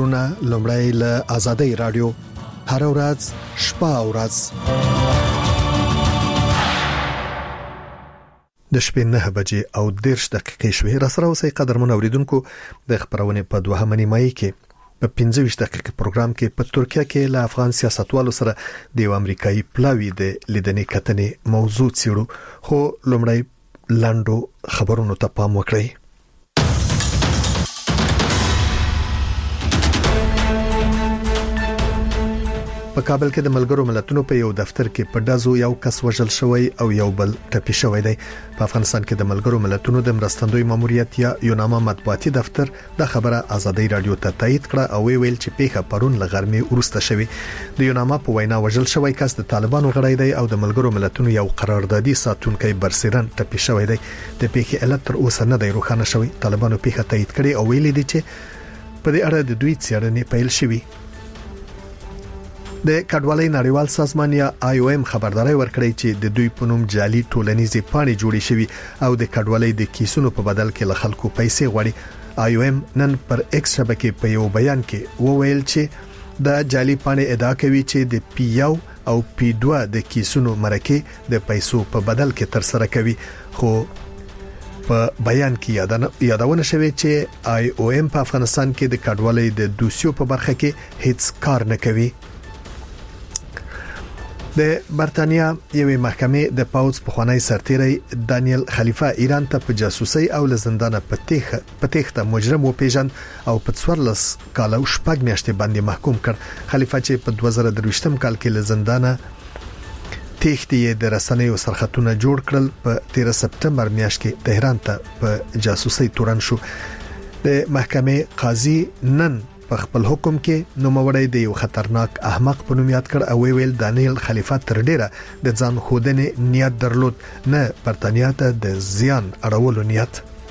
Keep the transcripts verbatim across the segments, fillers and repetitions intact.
خبرونه لومړی له آزادۍ رادیو هر ورځ شپه او ورځ د شپې نه بجې او دېرش دقیقې شوې. را سره اوسئ قدرمن اوریدونکو. د خبرونې په دوهمه نیمایي کې په پنځه ویشت دقیقې پروګرام کې په ترکیه کې له افغان سیاستوالو سره د یو امریکایي پلاوی د لیدنې کتنې موضوع څیړو، خو لومړی لاندو خبرونو ته پام وکړئ. په کابل کې د ملګرو ملتونو په یو دفتر کې په دازو یو کس وژل شوی او یو بل ټپي شوی دی. په افغانستان کې د ملګرو ملتونو د مرستندوی ماموریت یا یوناما مطبوعاتي دفتر د خبره آزادۍ رادیو ته تایید کړه او ویل چې پیښه پرون لغرمې ورسته شوی. د یوناما په وینا وژل شوی کس د طالبانو غړی دی او د ملګرو ملتونو یو قراردادي ساتونکي برسیرن ټپي شوی دی. د پیښې علت تر اوسه نه دی روښانه شوی. طالبانو پیښه تایید کړي او ویلي دي چې په دې اړه د دوی څېړنې پیل شوې. د کډوالۍ نړیوال سازمان یا آی او ایم خبرداري ورکړی چې د دوی په نوم جعلي ټولنیزې پاڼې جوړې شوې او د کډوالۍ د کیسونو په بدل کې له خلکو پیسې غواړي. آی او ایم نن پر ایکس شبکې په یو بیان کې وویل چې د جعلي پاڼې ادعا کوي چې د پی یو او پی دوه د کیسونو مرکه د پیسو په بدل کې تر سره کوي، خو په بیان کې یادونه شوې چې آی او ایم په افغانستان کې د کډوالۍ د دوسیو په برخه کې هیڅ کار نه کوي. د برتانیا یوې محکمې د پاوز پخوانی سرتیری دانیل خلیفه ایران ته په جاسوسي او لزندان په تېښته مجرم وپیژند او په څوارلس کال او شپږ میاشتې باندې محکوم کړ. خلیفه چې په دوه زره درویشتم کال کې لزندان تېښتې د رسنیو سرخطونه جوړ کړل، په تیرا سپتمبر میاشت کې تهران ته په جاسوسي تورن شو. د محکمې قاضي نن په خپل حکم کې نوموړی د یو خطرناک احمق په نوم یاد کړ او ویل دانیل خلیفه تر ډیره د ځان خودنې نیت درلود، نه برتانیا ته د زیان اړولو نیت.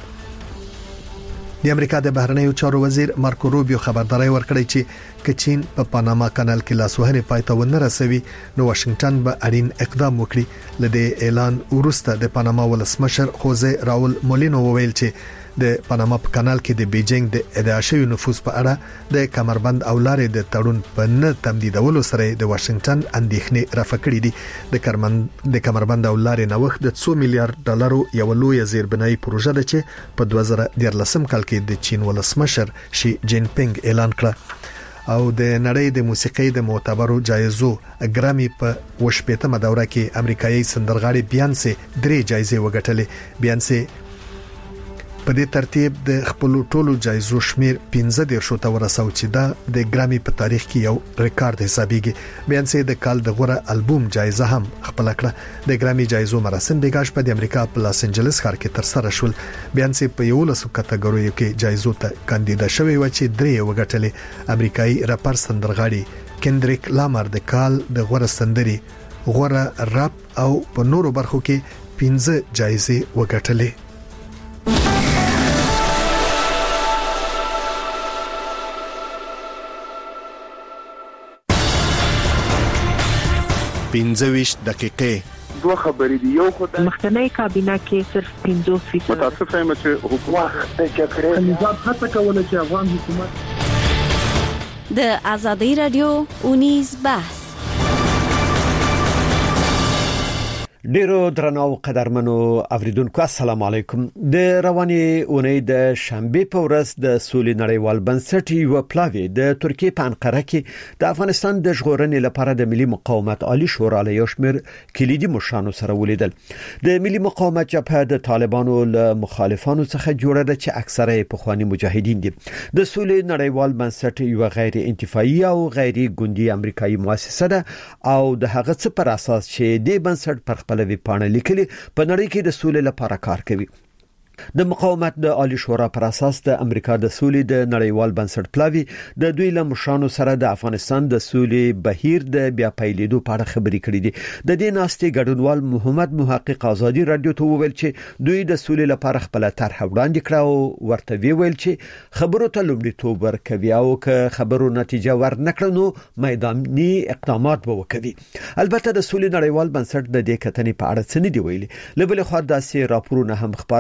د امریکا د بهرنیو چارو وزیر مارکو روبیو خبرداري ورکړی چې کچین په پاناما کانال کې لاسوهنې پایته ونه رسوي نو واشنگټن به اړین اقدام وکړي. لدې اعلان وروسته د پاناما ولسمشر خوزه راول مولینو وویل چې د پاناما په کانال کې د بیجینګ د ادعا شوی نفوذ په اړه د کمربند او لارې د تړون په نه تمدیدولو سره د واشنگټن اندېښنې رافع کړې دي. د کمربند د کمربند او لارې نوښت د څو میلیارډ ډالرو یو لوی زیربنایي پروژه ده چې په دوه زره دیارلسم کال کې د چین ولسمشر شي جین پینګ اعلان کړ. او د نړۍ د موسیقۍ د معتبرو جایزو ګرامي په وشپېتمه دوره کې امریکایي سندرغاړي بیانسي درې جایزې وګټلې. بیانسي په دې ترتیب د خپل ټولو جایزو شمیر پنځه دیرشو ته ورساو چې دا د ګرامي په تاریخ کې یو ریکارډ حسابيږي. بیانسي د کال د غوره البوم جایزه هم خپل کړه. د ګرامي جایزو مراسم بیګاش په د امریکا په لاس انجلس ښار کې تر سره شول. بیانسي په یو لسو کټګوریو کې جایزو ته کاندیدا شوی و چې درې وګټلې. امریکایي راپر سندرغاړي کندریک لامر د کال د غوره سندري، غوره رap او په نورو برخو کې پنځه جایزې وګټلې. پنځه ویشت دقیقې دوه خبرې دی. یو خدای مخکنی کابینه کې صرف پنځوس فیصد متاسف یم چې حکومت د جګړې نظام هڅه کوله چې افغان حکومت د آزادۍ رادیو اونیز بحث. ډیرو درنو قدرمنو اوریدونکو السلام علیکم. د رواني اونۍ د شنبه په ورځ د سولې نړیوال بنسټ یو پلاوی د ترکیه په انقره کې د افغانستان د ژغورنې لپاره د ملي مقاومت عالی شورا له یو شمېر کلیدي مشرانو سره ولیدل. د ملي مقاومت جبهه د طالبانو له مخالفانو څخه جوړه ده چې اکثره پخوانی مجاهدین دي. د سولې نړیوال بنسټ یو غیر انتفاعي او غیر ګوندي امریکایي مؤسسه ده او د هغه څه پر اساس چې د بنسټ پر لوي پاڼه لیکلي په نړۍ کې د سولې لپاره کار کوي. د مقاومت د عالی شورا پر اساس د امریکا د سولې د نړیوال بنسټ پلاوی د دوی له مشرانو سره د افغانستان د سولې بهیر د بیا پیلېدو په اړه خبرې کړې دي. د دې ناستې ګډونوال محمد محقق آزادي رادیو ته وویل چې دوی د سولې لپاره خپل طرح وړاندې کړه او ورته ویل چې خبرو ته لومړیتوب ورکوي او که خبرو نتیجه ورنکړي نو میداني اقدامات به وکړي. البته د سولې نړیوال بنسټ د دې کتنې په اړه څه نه دی ویلي. لبل خو داسې راپورونه هم خبره شوي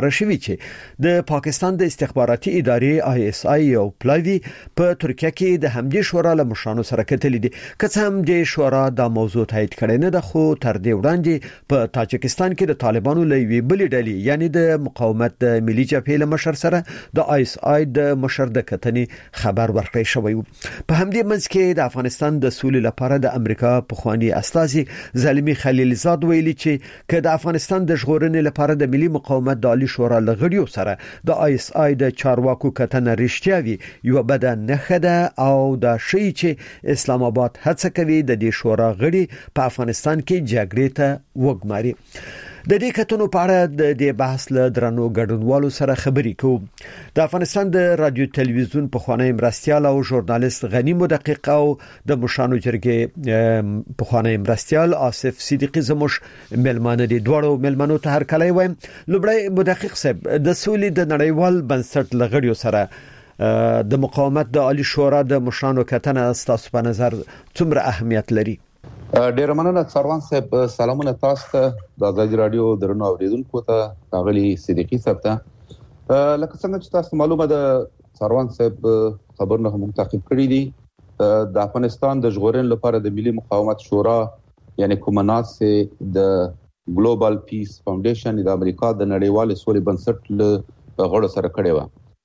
چې د پاکستان د استخباراتي ادارې آی اس آی او پلاوی په ترکیه کې د همدې شورا له مشرانو سره کتلې دي. که څه هم د شورا د موضوع تایید کړي نه ده، خو تر دې وړاندې په تاجکستان کې د طالبانو له وی بلې ډلې یعنی د مقاومت د ملي جبهې له مشر سره د آی اس آی د مشر د کتنې خبر ورکړی شوی و. په همدې منځ کې د افغانستان د سولې لپاره د امریکا پخوانی استازي زلمی خلیلزاد ویلي چې که د افغانستان د ژغورنې لپاره د ملي مقاومت د عالی شورا لغړیو سره د آی اس آی د چارواکو کتنه رښتیا وي، یو بده نه ده او دا شی چې اسلام آباد هڅه کوي د دې شورا غړي په افغانستان کې جګړې ته وګماري. د دې کتنو په اړه د دې بحث له درنو ګډونوالو سره خبرې کوو. د افغانستان د رادیو تلویزیون پخوانی مرستیال او ژورنالیست غنی مدقق او د مشانو جرګې پخوانی مرستیال آصف صدیقی زموش ملمانه دي. دوړو ملمنو ته هر کله وایم لوبړی مدقق صاحب د سولې د نړیوال بنسټ لغړیو سره د مقاومت د عالی شورا د مشانو کتنه ستاسو په نظر څومره اهمیت لري؟ ډیر مننه سروان صاحب. سلامونه تاسو ته د آزادي رادیو درنو اوریدونکو ته غاغلی صدیقی صاحب ته. لکه څنګه چې تاسو معلومه ده سروان صاحب خبرونه هم تعقیب کړی دي. د افغانستان د ژغورنې لپاره د ملي مقاومت شورا یعنی کومناس د ګلوبال پیس فاونډیشن د امریکا د نړیوال سولې بنسټ له غړو سره کړی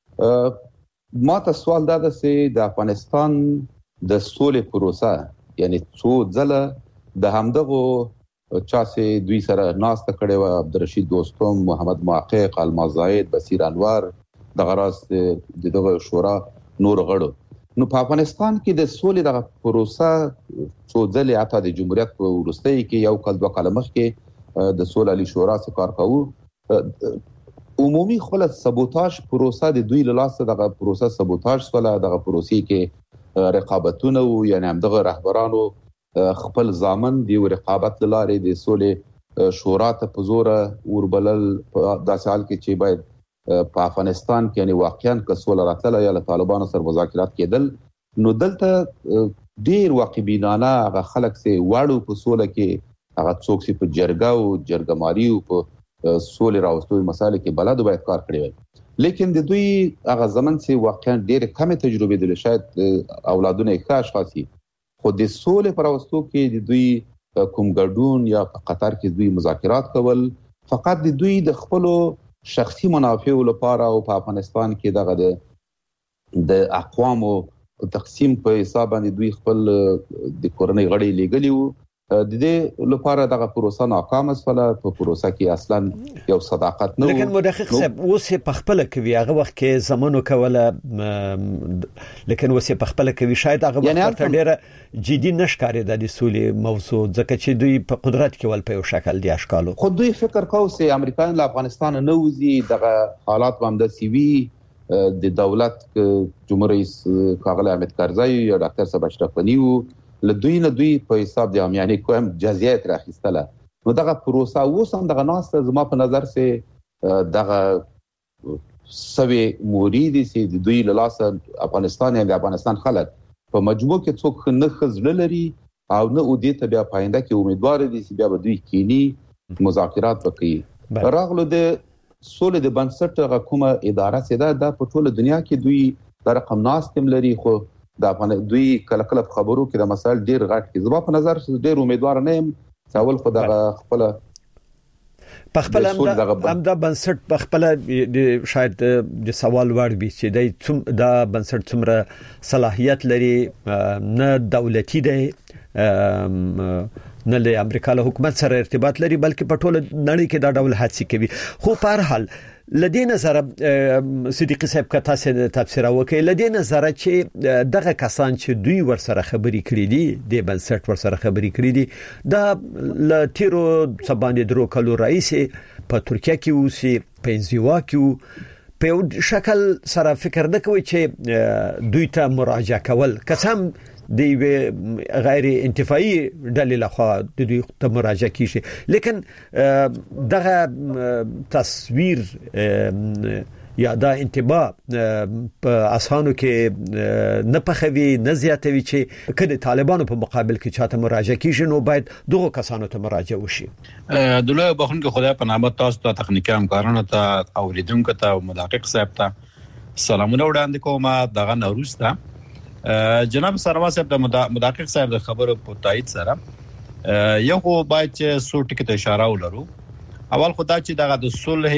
و. ما ته سوال دا ده چې د افغانستان د سولې پروسه یعنی څو ځله د همدغه چا سي دوی سره ناسته کړي و، عبدالرشید دوستم، محمد محقق، الماس زاید، بصیر انور د غراس دغه شورا نور غړو. نو په افغانستان کې د سولې دغه پروسه څو ځله اته د جمهوریت په ورستۍ کې یو کال دوه کال مخکې د سولې علی شورا سره کار کوو. عمومي خپل سبوتاژ پروسه د دوی له لاسه دغه پروسه سبوتاژ ولا دغه پروسې کې رقابتونه او یعنی همدغه رهبرانو خپل ځامن دی رقابت لاره د سولې شورا ته په زور وربلل د سال کې چې باید په افغانستان کې یعنی واقعا کسول راتله یا طالبانو سره مذاکرات کېدل. نو دلته ډیر واقعبینانه هغه خلک سي واړو په سولې کې هغه څوک سي په جرګه او جرګماري او په سولې راوستوي مسایل کې بلد باید کار کړی وي. لیکن د دوی هغه زمن سي واقعا ډېر کم تجربه دي، شاید اولادونه ښه اشخاصي، خو د سولې پر واستو کې د دوی کوم ګډون یا په قطر کې دوی مذاکرات کول فقط د دوی د خپل شخصي منافع لپاره او په افغانستان کې دغه د د اقوامو تقسیم په حساب باندې دوی خپل د کورنۍ غړي لګلی وو. د دې لپاره دغه پروسه ناکام شوه. په پروسه کې اصلا یو صداقت نه و. لیکن مدقق صاحب اوس په خپل کوي هغه وخت کې زمونو کوله، لیکن اوس په خپل کوي شاید هغه وخت ته ډیره جدي نشکاري د سولې موضوع ځکه چې دوی په قدرت کې ول په یو شکل دي اشکالو. خو دوی فکر کوي چې امریکایان له افغانستان نه وځي، دغه حالات هم د سی وی د دولت جمهور رئیس کاغله احمد کرزی یا ډاکټر صاحب اشرف غنی وو لدوی نه دوی په حساب د یعنی کوم جزئیات راخستله. نو دغه پروسه اوس هم دغه ناسه زما په نظر سه دغه سوي موريدي سي د دوی له لاسه افغانستان یا د افغانستان خلک په مجموع کې څوک نه خزل لري او نه اودي ته بیا پاینده کې امیدوار دي چې بیا به دوی کینی مذاکرات وکړي. راغلو د سولې د بنسټ حکومت اداره سیده د په ټوله دنیا کې دوی د رقم ناس تم لري، خو د افغان دوی کله کله خبرو کې د مسائل ډیر غټ کې زما په نظر ډیر امیدوار نه یم چې اول خو د خپل په خپل هم د بنسټ په خپل شاید د سوال وړ بي چې د څوم د بنسټ څومره صلاحيت لري، نه دولتي دی نه له امریکا له حکومت سره ارتباط لري، بلکې په ټوله نړۍ کې دا ډول حادثې کوي. خو په هر حال لدې نظر صدیقی صاحب کا تاسو تفسیر وکړي لدې نظر چې دغه کسان چې دوی ورسره خبرې کړې دي د بنسټ ورسره خبرې کړې دي د لټیرو سبانې درو کلو رئیس په ترکیه کې اوسي په انزوا کې په شکل سره فکر نه کوي چې دوی ته مراجعه کول قسم دی غیر انتفاعي ډلې لخوا د دوی ته مراجعه کیږي. لیکن دغه تصویر یا دا انتباه په اسانو کې نه پخوي نه زیاتوي چې کله طالبانو په مقابل کې چاته مراجعه کیږي نو باید دغه کسانو ته مراجعه وشي. دلته بخون کې خدای په نامه تاسو ته تخنیکی همکارانو ته اوریدونکو ته او مدقق صاحب ته سلامونه وړاندې کوم. دغه نوروز ته جناب سروان صاحب د مدقق صاحب د خبرو په تایید سره یو باید چې څو ټکي ته اشاره ولرو. اول خدای چې دغه د صلح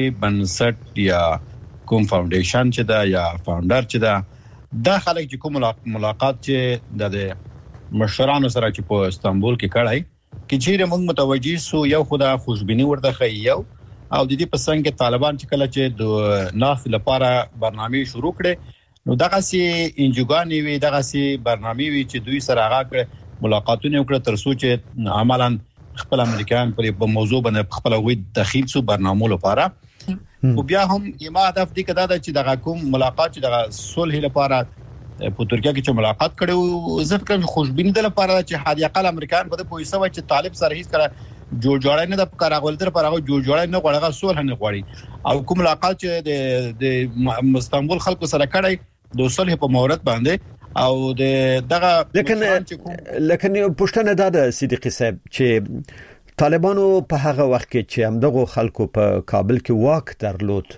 بنسټ یا کوم فاونډیشن چې دا یا فاونډر چې دا د خلک چې کوم ملاقات چې د مشرانو سره چې په استانبول کې کړای کې چې موږ متوجي سو یو خدای خوشبيني ورته خيو او د دې په څنګه طالبان چې کله چې د ناف لپاره برنامه شروع کړي نو دغه سي انجوګانی وي دغه سي برنامه وي چې دوی سره هغه کړ ملاقاتونه وکړه تر څو چې عملاً خپل امریکایان په موضوع باندې خپل وې دخیل سو برنامه لپاره او بیا هم یما هدف دي کدا چې دغه کوم ملاقات چې دغه صلح لپاره په ترکیه کې چې ملاقات کړي زه فکر خوشبینی د لپاره چې حد اقل امریکایان په پوهې سوي چې طالب سره هیڅ کړه جوړ جوړای نه د کارغول تر پرغه جوړ جوړای نه غوړغه صلح نه غوړي او کوم ملاقات چې د د استانبول خلکو سره کړي د صلح په مورد باندې او دغه لیکن لیکن پښتنه د صدیقي صاحب چې طالبانو په هغه وخت کې چې همدغه خلکو په کابل کې واک درلود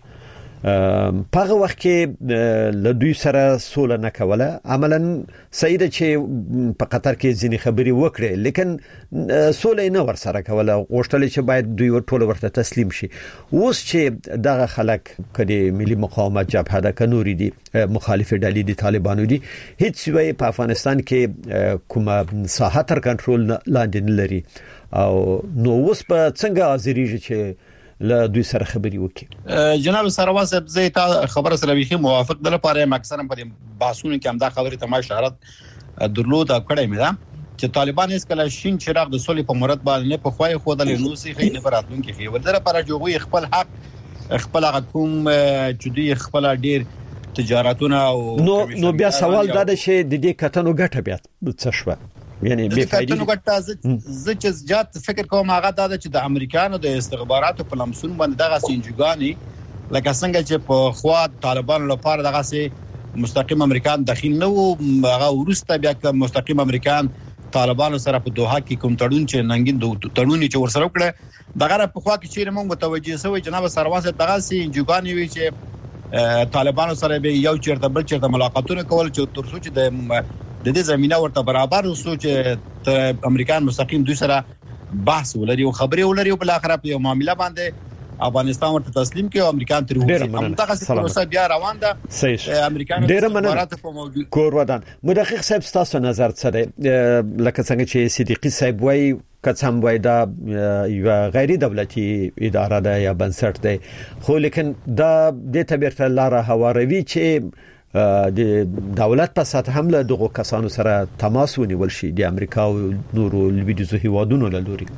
په هغه وخت کې له دوی سره سوله نه کوله عملاً سید چې په قطر کې ځینې خبري وکړي لیکن سوله نه ور سره کوله غوښتل چې باید دوی ټول ورته تسلیم شي. اوس چې دغه خلک کدي ملي مقاومت جبهه د کنوري دي مخالف ډلې دي طالبانو دي هیڅ وی په افغانستان کې کومه ساحه تر کنټرول لاندې نه لري او نو اوس په څنګه حاضرېږي چې له دوی سره خبري وکړي. جناب سروان صاحب زه تا خبره سره به موافق د لپاره مکسره په باسونو کې هم دا خبره ته ما اشاره درلود او کړې مې دا چې طالبان اس کله شین چراغ د صلح په مراد باندې نه په خوای خو د نوسي خې نه براتون کې خې ولر لپاره جوړوي خپل حق خپل حکوم چې دوی خپل ډیر تجارتونه او نو نو بیا سوال دا ده چې د دې کتنو ګټه بیا څه شو یعنی به فائدې نو ګټه ز چې زیات فکر کوم هغه دا چې د امریکانو د استخباراتو په لمسون باندې دغه سنجګانی لکه څنګه چې په خوا طالبان لپاره دغه سي مستقیم امریکان داخل نه وو هغه ورسته بیا کوم مستقیم امریکان طالبانو سره په دوحه کې کوم تړون چې ننګین تړون چې ورسره وکړه دغه په خوا کې چې موږ متوجي سوی جناب سروان صاحب دغه سي سنجګانی وی چې طالبانو سره به یو چیرته بل چیرته ملاقاتونه کول چې تر څو چې د د دې زمينه ورته برابر وسو چې امریکایان مستقیم دوی سره بحث ولري او خبري ولري او بل اخر په یو معاملې باندې افغانستان ورته تسلیم کړي او امریکان تر وګړي همدغه څه بیا روان ده امریکان استخبارات په موجود کور ودان. مدقق صاحب تاسو نظر څه دی لکه څنګه چې صدیقي صاحب وایي کڅم وای دا یو غیر دولتي اداره ده یا بنسټ ده خو لیکن دا د تبرته لاره هواروي چې د دولت په سطح هم له دغه کسانو سره تماس ونیول شي د امریکا او نورو لویدیزو هیوادونو له لوري.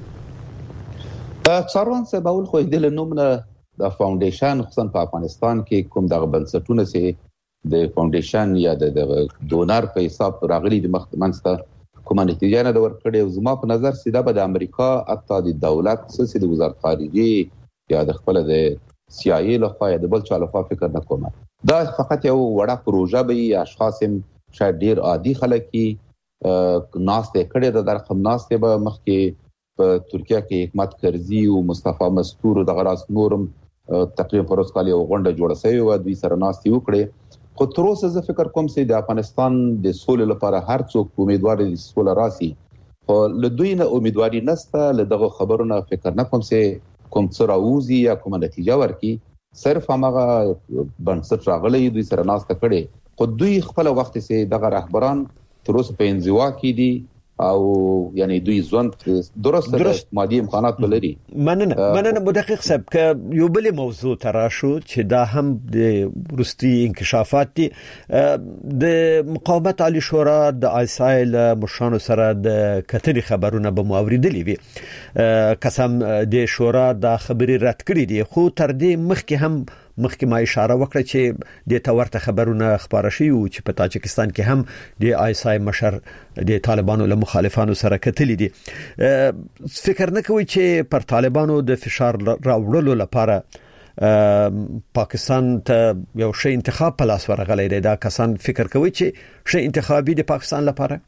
څارون څه باول خو د نومونه د فاونډیشن خصوصا په افغانستان کې کوم دغه بنسټونه سي د فاونډیشن یا د ډونر په حساب راغلي د مخمنسته کومه نتیجه نه د ورکړې او زما په نظر سیده به د امریکا حتی د دولت سسي د وزارت خارجي یا د خپل د سی آی ای لخوا یا د بل چا لخوا فکر نه کوم دا فقط یو وړه پروژه به اشخاص هم شاید ډیر عادي خلک کی ناس ته کړي د رقم ناس ته به مخ کې په ترکیه کې حکمت کرزی او مصطفی مستور د غراس نورم تقریبا پروسکالي او غونډه جوړه شوی و دوی سره ناس تی وکړي خو تر اوسه زه فکر کوم چې د افغانستان د سولې لپاره هر څوک امیدوار دي سولې راسي خو له دوی نه امیدواري نشته له دغه خبرونه فکر نه کوم چې کوم څه راوځي یا کومه نتیجه ورکړي صرف هغه بنسټ راغلي دوی سره ناسته کړي خو دوی خپل وخت سي دغه رهبران تر اوسه په انزوا کې دي او یعنی دوی ځوان درست مادي امکانات ولري. مننه مننه مدقق صاحب ک یو بل موضوع تراشو چې دا هم د روسي انکشافات دي د مقاومت عالی شورا د آیسایل مشانو سره د کتري خبرونه به موریدلی وي قسم د شورا د خبري رد کړی دي خو تر دې مخکې هم مخکې ما اشاره وکړه چې د تورته خبرونه خبره شي او چې په تاجکستان کې هم د آیسای مشر د طالبانو له مخالفانو سره کتلی دي فکر نه کوي چې پر طالبانو د فشار راوړلو لپاره پاکستان ته یو شی انتخاب په لاس ورغلی دی. دا کسان فکر کوي چې شی انتخابي د پاکستان لپاره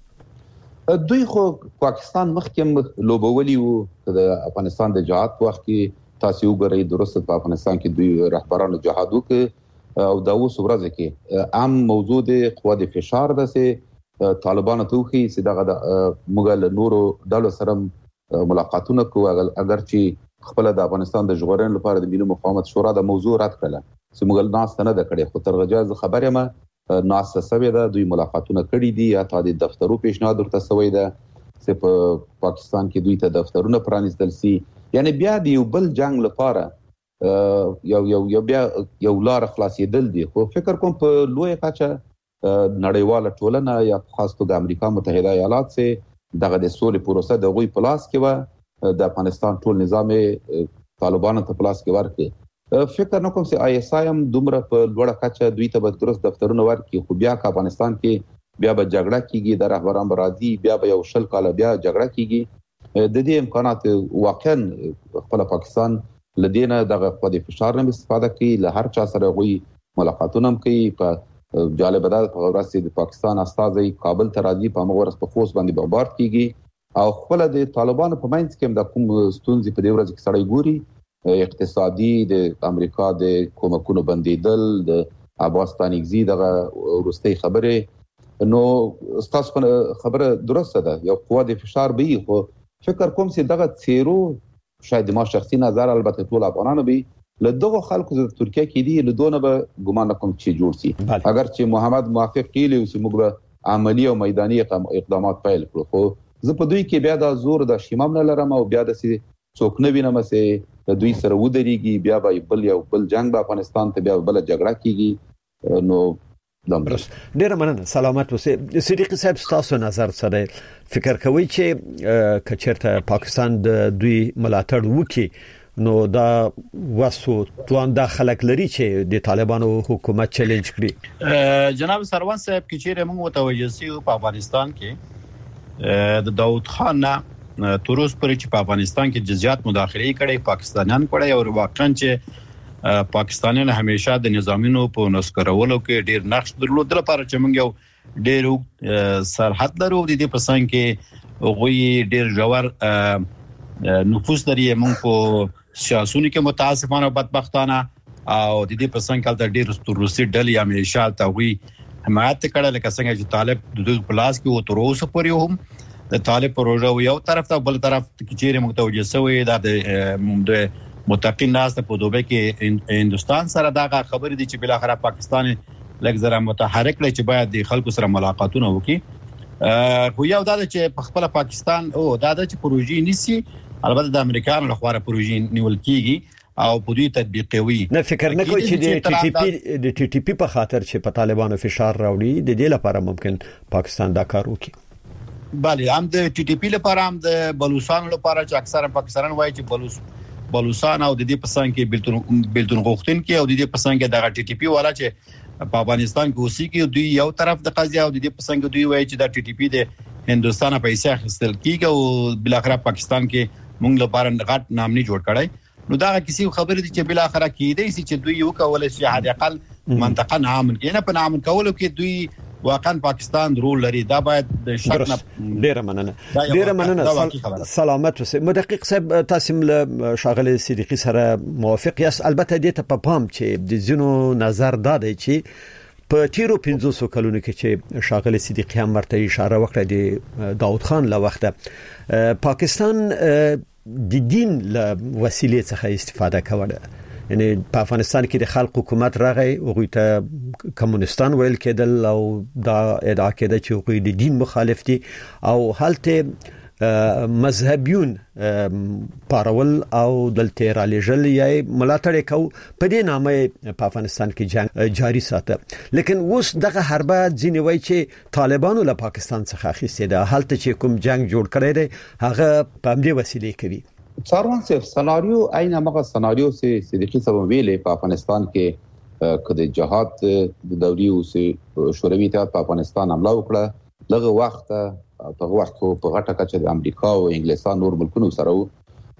دوی خو پاکستان مخکې لوبولي وو د افغانستان د جهاد په وخت کې. تاسو وګورئ درسته په افغانستان کې دوی رهبرانو جهاد وکړ او دا اوس ورځ کې عام موضوع د قوا د فشار ده چې طالبانو ته وخی چې دغه مغل نورو ډلو سره ملاقاتونه کوي اگر چې خپل د افغانستان د ژغورنې لپاره د ملي مقاومت شورا د موضوع رد کړل چې مغل ناس نه ده کړې. خو تر غجاز خبره ما ناس سوي ده دوی ملاقاتونه کړي دي یا تا د دفترو پیشنهاد ورته سوي ده چې په پاکستان کې دوی ته دفترونه پرانیستل سي. یعنی بیا د یو بل جنگ لپاره یو یو یو بیا یو لار خلاصېدل دي. خو فکر کوم په لوی کچه نړیواله ټولنه یا خاص توګه امریکا متحده ایالات سه دغه د سولې پروسه د غوي پلاس کې و د افغانستان ټول نظام طالبانو ته پلاس کې ورکړي. فکر نه کوم چې آی اس آی هم دومره په لوړه کچه دوی ته به درست دفترونه ورکړي. خو بیا که افغانستان کې بیا به جګړه کیږي د رهبران برادي بیا به یو شل کال بیا جګړه کیږي. د دې امکانات واقعا خپل پاکستان لدینه دغه په د فشار نه استفاده کوي. له هر چا سره غوي ملاقاتونه کوي. په جالب ده په ورسې د پاکستان استازي کابل ته راځي په مغورس په خوست باندې بمبارد کیږي او خپل د طالبانو په منځ کې د کوم ستونزې په دې ورځ کې سړی ګوري اقتصادي د امریکا د کومکونو بندیدل د عباس تانیگزی دغه ورستي خبره نو استاسو خبره درسته ده یو قوا د فشار به خو فکر کوم چې دغه تیرو شاید ما شخصي نظر البته ټول افغانانو به له دغه خلکو د ترکیه کې دي له دونه به ګمان کوم چې جوړ شي. اگر چې محمد موافق کیلی او چې موږ به عملی او میداني اقدامات پیل کړو خو زه په دوی کې بیا د زور د شیمام نه لرم او بیا د څوک نه وینم چې دوی سره ودرېږي بیا به بل یو بل جنگ په افغانستان ته بیا بل جګړه کیږي. نو ډیر مننه سلامت اوسئ. صدیقی صاحب تاسو نظر سره فکر کوي چې کچرته پاکستان د دوی ملاتړ وکړي نو دا واسو توان د خلک لري چې د طالبانو حکومت چیلنج کړي؟ جناب سروان صاحب کې چیرې موږ متوجه سیو په افغانستان کې د داوود خان نه تر اوسه پورې چې په افغانستان کې جزئیات مداخله کړي پاکستانیان کړي او واقعا چې پاکستانیان همیشه د نظامینو په نسکرولو کې ډیر نقش درلود لپاره چې موږ یو ډیر سرحد لرو د دې په څنګ کې غوي ډیر جوړ نفوذ لري موږ په سیاسيونو کې متاسفانه بدبختانه او د دې په څنګ کې ډیر روسي ډلې همیشه تاوي حمایت کړه لکه څنګه چې طالب د دوی پلاس کې او تر اوسه پورې هم د طالب پروژه یو طرف ته بل طرف کې چیرې متوجه شوی دا د متقین ناس په دوبه کې هندستان سره دا خبرې دي چې بل اخر پاکستان لږ زره متحرک لري چې باید د خلکو سره ملاقاتونه وکړي. خو یو دا چې په خپل پاکستان او دا چې پروژې نيسي البته د امریکایانو لخوا پروژې نیول کیږي او په دې تطبیق کوي. نه فکر نه کوي چې د ټي ټي پی د ټي ټي پی په خاطر چې په طالبانو فشار راوړي د دې لپاره ممکن پاکستان دا کار وکړي. بله هم د ټي ټي پی لپاره هم د بلوچستان لپاره چې اکثره پاکستانیان وایي چې بلوچ بلوچستان او د دې پسند کې بلتون بلتون غوښتن کې او د دې پسند کې د ټي ټي پی والا چې په افغانستان کې اوسې کې دوی یو طرف د قضیه او د دې پسند دوی وایي چې د ټي ټي پی د هندستان پیسې اخیستل کیږي او بل اخر پاکستان کې موږ لپاره غټ نامني جوړ کړای. نو دا کسی خبره دي چې بل اخر کې دی چې دوی یو کول شي حد اقل منطقه نامن کې نه په نامن کولو کې دوی واقعا پاکستان رول لري. دا باید د شک نه ډیره مننه ډیره مننه سلامت اوسئ. مدقق صاحب تاسو له شاغله صدیقی سره موافق یاست؟ البته دې ته په پام چې د زینو نظر دادی چې په تیرو پنځوسو کلونو کې چې شاغله صدیقی هم ورته اشاره وکړه د داوود خان له وخته پاکستان د دین له وسیلې څخه استفاده کوله. یعنی په افغانستان کې د خلق حکومت راغی او غوته کمونستان ویل کېدل او دا ادعا کېده چې غوی د دین مخالف دي او حالته مذهبيون پارول او دلته را لېجل یې ملاتړ کو په دې نامه په افغانستان کې جنگ جاری ساته. لیکن اوس دغه حربه ځینې وایي چې طالبانو له پاکستان څخه اخیستې ده حالته چې کوم جنگ جوړ کړی دی هغه په همدې وسیلې کوي. څاروان صاحب سناریو عین هغه سناریو سي صدیقی صاحب ویلې په افغانستان کې کله جهاد د دوري او سي شوروي اتحاد په افغانستان حمله وکړه لږ وخت په وخت په غټه کچه د امریکا او انګلیسان نور ملکونو سره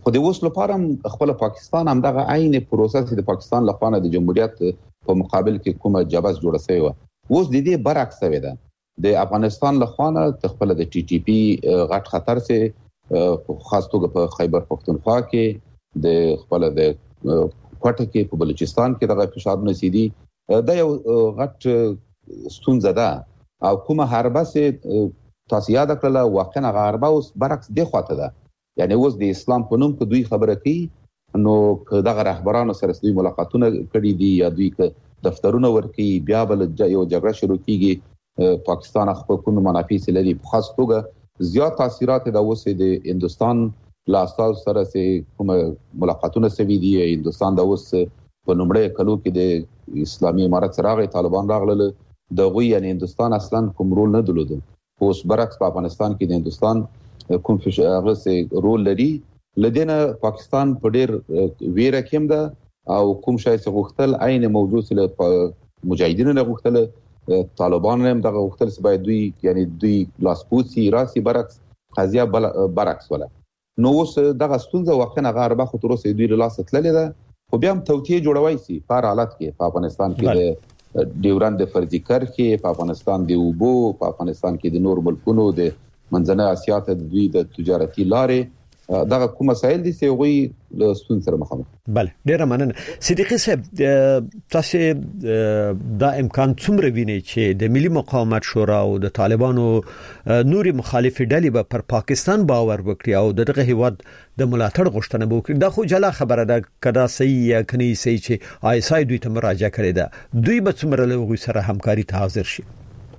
خو د اوس لپاره خپل پاکستان هم دغه عین پروسس د پاکستان لپاره د جمهوریت په مقابل کې کومه جبهه جوړه شوی و اوس د دې برعکس شوی ده د افغانستان لخوا خپل د ټي ټي پی غټ خطر سه خاص توګه په خیبر پختونخوا کې د خپل د کوټه کې په بلوچستان کې دغه فشارونه سيدي د یو غټ ستونزه ده او کومه حربه سه تاسو یاد کړل واقعا غربه اوس برعکس دی خواته ده یعنی اوس د اسلام په نوم کې دوی خبره کوي نو دغه رهبرانو سره دوی ملاقاتونه کړي دي یا دوی دفترونه ورکي بیا بل یو جګړه شروع کیږي پاکستان خپل کوم منافع لري په خاص توګه زیات تاثیرات د اوسه د هندستان لاستاو سره سه کوم ملاقاتونه سوي دي هندستان د اوس په نومړی کلو کې د اسلامي امارت سره غي طالبان راغله د غوي یعنی هندستان اصلا کوم رول نه درلود اوس برعکس په افغانستان کې د هندستان کوم هغه سه رول لري لدينا پاکستان په ډیر ویره کېم ده او کوم شای څه غوښتل عین موجود له مجاهدینو نه غوښتل طالبان هم دغه وختل باید دوی یعنی دوی لاسپوسی راسي برعکس قضیه برعکس ولا نو اوس دغه ستونزه واقعا غربه خو تر اوسه دوی له لاس تللې ده خو بیا هم توطیه جوړوي سي په حالت کې په افغانستان کې د ډیورند فرضي کر کې په افغانستان دی وبو په افغانستان کې د نور ملکونو د منځنۍ اسیا ته دوی د تجارتي لارې دغه کوم مسایل دي چې وي له ستون سره مخامخ بله ډیره مننه صدیقي صاحب تاسو دا امکان څومره ویني چې د ملي مقاومت شورا او د طالبانو نوري مخالفي ډلې به پر پاکستان باور وکړي او دغه هیواد د ملاتړ غوښتنه وکړي دا خو جلا خبره ده کدا صحیح یا کني صحیح چې آی اس آی دوی ته مراجعه کړې ده دوی به څومره له سره همکاري ته حاضر شي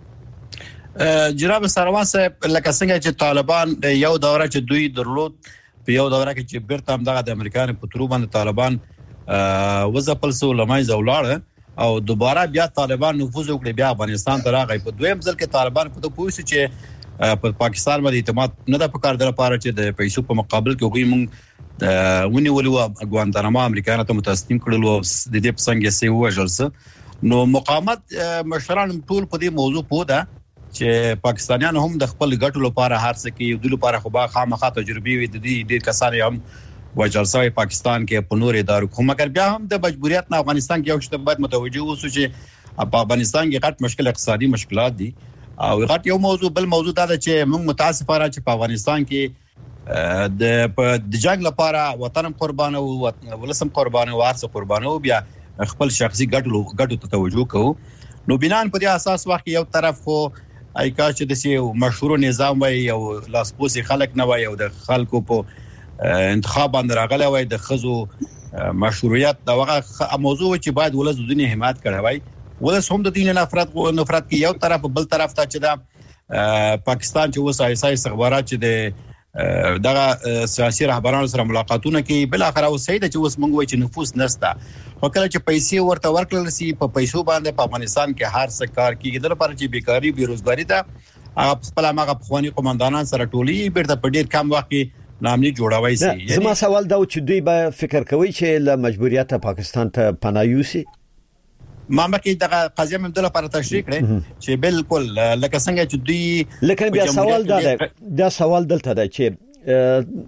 جناب سروان صاحب لکه څنګه چې طالبان یو دوره چې دوی درلود په یو دوره کې چې بیرته هم دغه د امریکایانو په ترو باندې طالبان وځپل سو لمای زولاړه او دوباره بیا طالبان نفوذ وکړي بیا افغانستان ته راغی په دویم ځل کې طالبان په پوښتنه چې په پاکستان باندې اعتماد نه د پکار در لپاره چې د پیسو په مقابل کې وګړي مونږ ونی ولو ګوانتانامو امریکایانو ته متسلیم کړل او د دې څنګه سي وژل نو مقاومت مشران ټول په دې موضوع پوه ده چې پاکستانیان هم د خپل ګټو لپاره هر څه کوي د لپاره خو با خامخا تجربي وي د دې ډیر کسان هم وجلسوي پاکستان کې په نور ادارو خو مګر بیا هم د مجبوریت نه افغانستان کې یو شته باید متوجه اوسو چې په افغانستان کې غټ مشکل اقتصادي مشکلات دي او غټ یو موضوع بل موضوع دا چې موږ متاسفانه چې په افغانستان کې د د جنگ لپاره وطن قربانو او ولسم قربانو وارث قربانو بیا خپل شخصي ګټو ګټو ته توجه کوو نو بنان په دې اساس وخت یو طرف خو ای کا چې د سی مشهور نظام وي او لاسپوسی خلک نه وي او د خلکو په انتخاب باندې راغلی وي د خزو مشروعیت دا وغه موضوع چې باید ولز د دنیا حمایت کړي وي ولز هم د دین نفرت نفرت کې یو طرف بل طرف ته چې دا پاکستان چې وسای سای استخبارات چې د دغه سیاسي رهبرانو سره ملاقاتونه کوي بل اخر او سید چې وس مونږ وای چې نفوذ نسته خو کله چې پیسې ورته ورکړل سي په پیسو باندې په افغانستان کې هر څه کار کیږي د لپاره چې بیکاری بیروزګاری ده هغه خپل هغه خواني قومندانان سره ټولي بیرته په ډیر کم وخت کې نامني جوړوي سي یعنی زما سوال دا چې دوی به فکر کوي چې له مجبوریت پاکستان ته پنايوسي ما مکه دغه قضیه مې د لپاره تشریح کړې چې بالکل لکه څنګه چې دوی لکه بیا سوال دا دا سوال دلته ده چې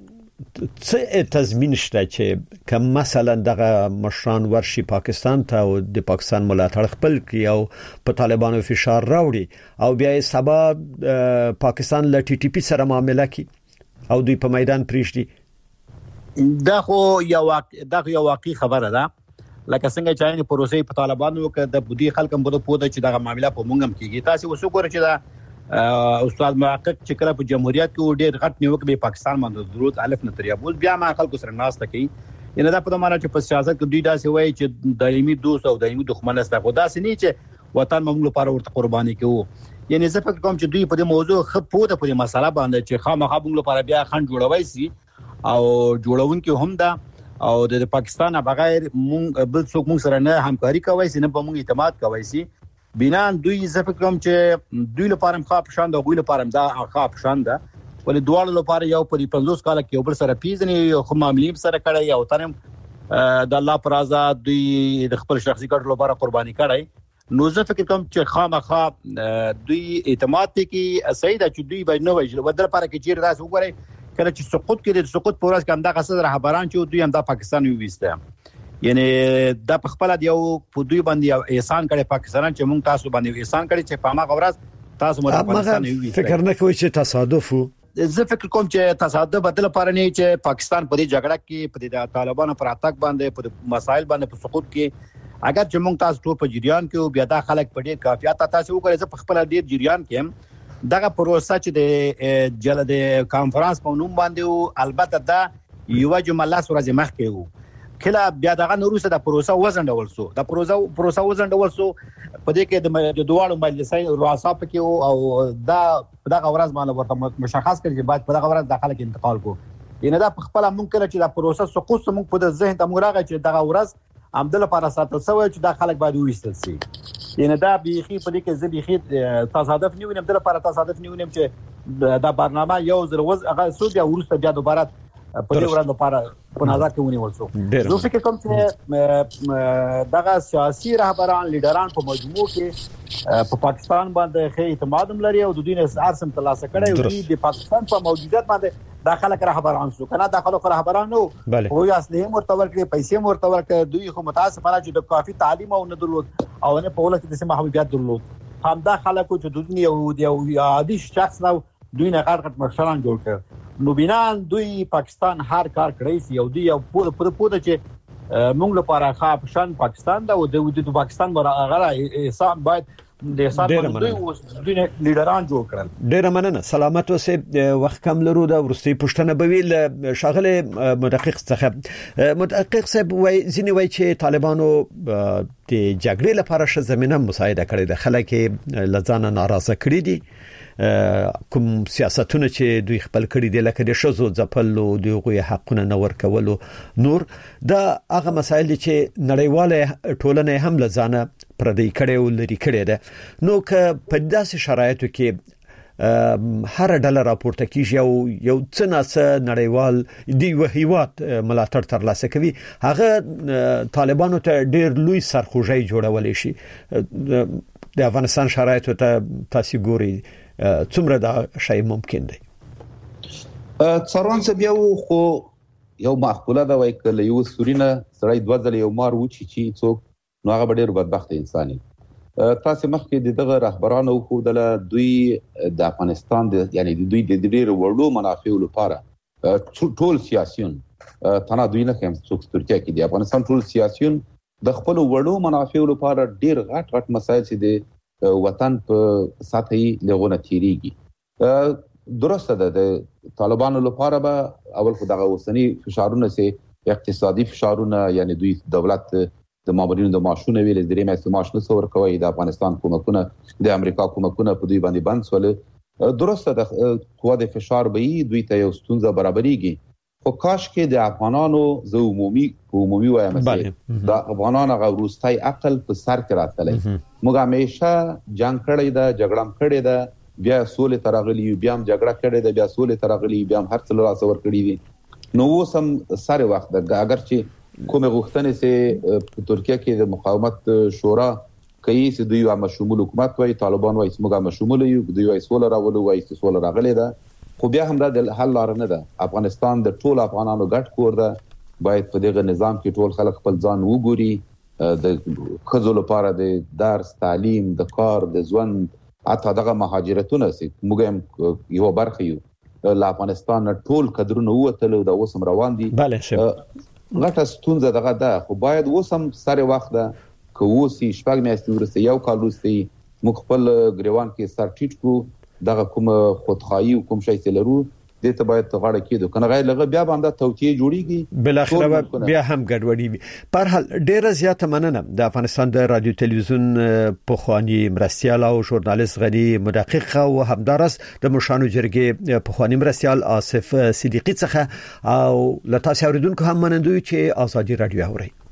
څه تضمین شته چې کوم مثلا دغه مشران ورشي پاکستان ته او د پاکستان ملاتړ خپل کړي او په طالبانو فشار راوړي او بیا سبا پاکستان له ټي ټي پی سره معاملې کوي او دوی په میدان پریږدي دا خو یو دا یو واقعي خبره ده لکه څنګه چې عین پروسې په طالبانو کې د بودی خلکم بده پوده چې دغه معاملې په مونږم کېږي تاسو وسوګور چې دا استاد محقق چې کله په جمهوریت کې ډېر غټ نیوک به پاکستان باندې ضرورت الف نتریا بوز بیا ما خلکو سره ناشته کوي ینه دا په معنا چې په سیاست کې دوی داسې وایي چې دایمي دوست او دایمي دښمن است خو داسې نه چې وطن موږ لپاره ورته قرباني کوو یعنی زه فکر کوم چې دوی په دې موضوع خپو ته په مسله باندې چې خامخا موږ لپاره بیا خند جوړوي سي او جوړون کې هم دا او د پاکستان بغیر موږ بل څوک موږ سره نه همکاري کوي سي نه په موږ اعتماد کوي سي بنان دوی زه فکر کوم چې دوی لپاره مخاف شاند او دوی لپاره دا خاف شاند ولې دوه لپاره یو په پنځوس کال کې یو بل سره پیژني یو خو معاملې سره کړی او ترم د الله پر آزاد دوی د خپل شخصي ګټو لپاره قرباني کړی نو زه فکر کوم چې خامخا دوی اعتماد کوي سید چې دوی به نه وایي ودر لپاره کې چیرې راس وګوري کله چې سقوط کړي سقوط په ورځ کې هم دا غسر رهبران چې دوی هم د پاکستان ویسته یعنی د خپل د یو په دوی باندې یو احسان کړي پاکستان چې موږ تاسو باندې احسان کړي چې په ما غورز تاسو مو د پاکستان ویسته فکر نه کوي چې تصادف زه فکر کوم چې تصادف بدل پاره نه چې پاکستان په دې جګړه کې په د طالبانو پر اتاک باندې په مسایل باندې په سقوط کې اگر چې موږ تاسو ټول په جریان کې بیا د خلک په ډېر کافیات تاسو وګورئ چې په خپل ډېر جریان کې دغه پروسه چې د جلد کانفرنس په نوم باندې البته دا یو جمله سورې مخ کې وو کله بیا دغه نوروسه د پروسه وزنډول سو د پروسه پروسه وزنډول سو په دې کې د دوه مجلسین رؤسا پکې او دا دغه ورځ باندې ورته مشخص کړي چې باید په دغه ورځ د خلک انتقال کو ینه دا په خپل ممکن چې د پروسه سقوط موږ په ذهن ته موږ راغی چې دغه ورځ عمدل لپاره ساتل شوی چې د خلک باید وېستل شي ینه دا بيخي په دې کې زه بيخي تصادف نه وینم د لپاره تصادف نه وینم چې دا برنامه یو ځل وز هغه سود یا ورسته بیا دوباره په دې ورځ لپاره په نظر کې ونیول شو زه فکر کوم چې دغه سیاسي رهبران لیډران په مجموع کې په پاکستان باندې خې اعتماد لري او د دوی نه ارسم ترلاسه کړي او د پاکستان په موجودیت باندې داخله رهبران شو کنه داخله رهبران نو او اصلي مرتبط کړي پیسې مرتبط کړي دوی خو متاسفانه چې د کافي تعلیم او نه درلود او نه په ولکه د سیمه محبوبیت درلود هم دا خلکو چې د دوی یو عادي شخص نو دوی نه غړ غړ مشران جوړ کړ نو بینان دوی پاکستان هر کار کړی سی او دوی یو په په چې موږ لپاره خاص شان پاکستان دا او د پاکستان برابر حساب باید د حساب دوی دوی لیډران جوړ کړل ډیر مننه سلامت اوسه وخت کم لرو دا ورستي پښتنه بویل شاغله مدقق څخه مدقق صاحب وای ځینې وای چې طالبانو د جګړې لپاره ش زمينه مساعده کړې ده خلک لزانه ناراضه کړې دي کوم سیاستونه چې دوی خپل کړی دي لکه د شذو ځپلو د غوي حقونه نه ورکولو نور دا هغه مسایل چې نړیواله ټولنه هم لزانه پردي کړي او لري کړي ده نو که په داسې شرایطو کې هر ډله راپورته کیږي او یو څنګه نړیوال دی وهیوات ملاتړ ترلاسه کوي هغه طالبانو ته ډیر لوی سرخوږی جوړولې شي د افغانستان شرایطو ته تاسو ګوري څومره دا شی ممکن دی څارون څه بیا خو یو معقوله دا وای کله یو سورینه سړی دوه ځله یو مار و چې چې څوک نو هغه ډیر بدبخت انساني تاسو مخکې د دغه رهبرانو خو د دوی د افغانستان د یعنی د دوی د ډیر وړو منافع لپاره ټول سیاسيون تنه دوی نه کوم څوک ترکیه کې د افغانستان ټول سیاسيون د خپل وړو منافع لپاره ډیر غټ غټ مسایل چې د وطن په سطحي لغونه تیریږي درسته ده د طالبانو لپاره به اول خو دغه وسنی فشارونه سي اقتصادي فشارونه یعنی دوی دولت د مامورینو د معاشونه ویل درې مې معاش نه څور کوي د افغانستان حکومتونه د امریکا حکومتونه په دوی باندې بند سول درسته ده قوه د فشار به دوی ته یو ستونزه برابرېږي خو کاش کې د افغانانو زه عمومي عمومي وایم چې د افغانانو غوړستای عقل په سر کې راتللی موږ همیشه جنگ کړی دا جګړه کړی دا بیا سولې ترغلی بیا هم جګړه کړی دا بیا سولې ترغلی بیا هم هر څه لا څور کړی دي نو وسم سره وخت دا اگر چې کومه غوښتنه سي په ترکیه کې د مقاومت شورا کوي چې دوی هم شمول حکومت وای طالبان وای موږ هم شمول یو دوی وای سول راولو وای سول راغلی دا خو بیا هم د حل لار نه ده افغانستان د ټول افغانانو ګډ کور ده باید په دغه نظام کې ټول خلک خپل ځان وګوري د خزو لپاره د درس تعلیم د کار د ژوند اته دغه مهاجرتونه سي موږ هم یو برخه یو ل افغانستان ټول قدرونه وته د اوسم روان دي bale غټه ستونزه دغه ده خو باید اوسم سره وخت ده کووسی شپږ میاشتې ورسته یو کال ورسته موږ خپل ګریوان کې سر ټیټ کو دغه کوم خودخواهی کوم شي تلرو د ته باید غاړه کېدو کنه غیر لغه بیا باندې توتیه جوړیږي بل اخر بیا هم ګډوډي وي پر حال ډیره زیاته مننه د افغانستان د رادیو تلویزیون پخوانی مرستيال او ژورنالیست غنی مدقق او همدارس د مشانو جرګې پخوانی مرستيال آصف صدیقی څخه او لتا اوریدونکو هم منندوی چې ازادي رادیو اوري